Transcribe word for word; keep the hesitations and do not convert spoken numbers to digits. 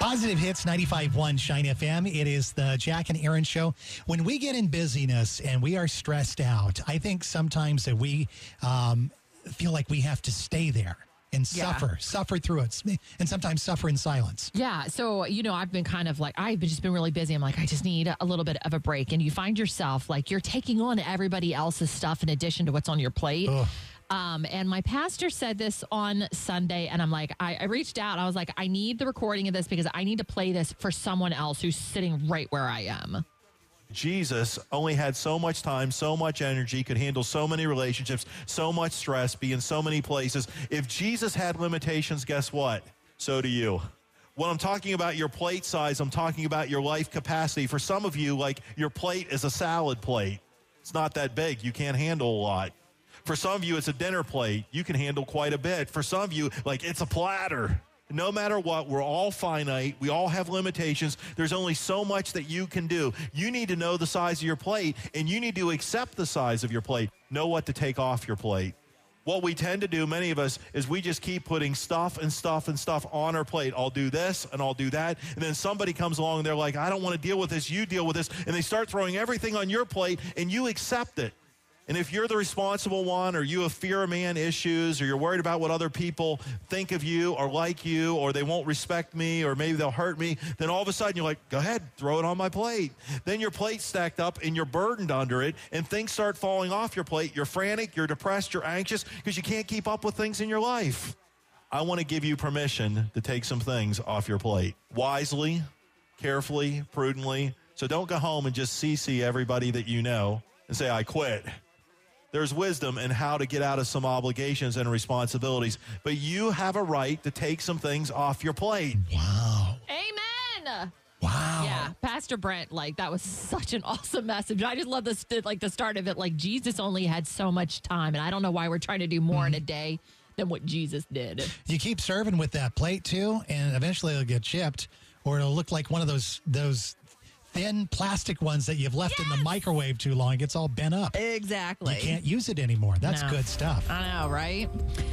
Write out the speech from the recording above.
Positive Hits ninety-five point one Shine F M. It is the Jack and Aaron show. When we get in busyness and we are stressed out, I think sometimes that we um, feel like we have to stay there and Yeah. suffer, suffer through it, and sometimes suffer in silence. Yeah. So, you know, I've been kind of like, I've just been really busy. I'm like, I just need a little bit of a break. And you find yourself like you're taking on everybody else's stuff in addition to what's on your plate. Ugh. Um, and my pastor said this on Sunday, and I'm like, I, I reached out. I was like, I need the recording of this because I need to play this for someone else who's sitting right where I am. Jesus only had so much time, so much energy, could handle so many relationships, so much stress, be in so many places. If Jesus had limitations, guess what? So do you. When I'm talking about your plate size, I'm talking about your life capacity. For some of you, like your plate is a salad plate. It's not that big. You can't handle a lot. For some of you, it's a dinner plate. You can handle quite a bit. For some of you, like it's a platter. No matter what, we're all finite. We all have limitations. There's only so much that you can do. You need to know the size of your plate, and you need to accept the size of your plate. Know what to take off your plate. What we tend to do, many of us, is we just keep putting stuff and stuff and stuff on our plate. I'll do this and I'll do that. And then somebody comes along and they're like, I don't want to deal with this. You deal with this. And they start throwing everything on your plate, and you accept it. And if you're the responsible one, or you have fear of man issues, or you're worried about what other people think of you or like you, or they won't respect me, or maybe they'll hurt me, then all of a sudden you're like, go ahead, throw it on my plate. Then your plate's stacked up and you're burdened under it, and things start falling off your plate. You're frantic, you're depressed, you're anxious because you can't keep up with things in your life. I want to give you permission to take some things off your plate. Wisely, carefully, prudently. So don't go home and just C C everybody that you know and say, I quit. There's wisdom in how to get out of some obligations and responsibilities, but you have a right to take some things off your plate. Wow. Amen. Wow. Yeah, Pastor Brent, like that was such an awesome message. I just love this, like the start of it. Like Jesus only had so much time, and I don't know why we're trying to do more mm-hmm. in a day than what Jesus did. You keep serving with that plate too, and eventually it'll get chipped, or it'll look like one of those those thin plastic ones that you've left yes! in the microwave too long. It gets all bent up. Exactly. You can't use it anymore. That's no. good stuff. I know, right?